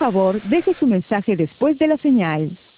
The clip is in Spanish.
favor, deje su mensaje después de la señal.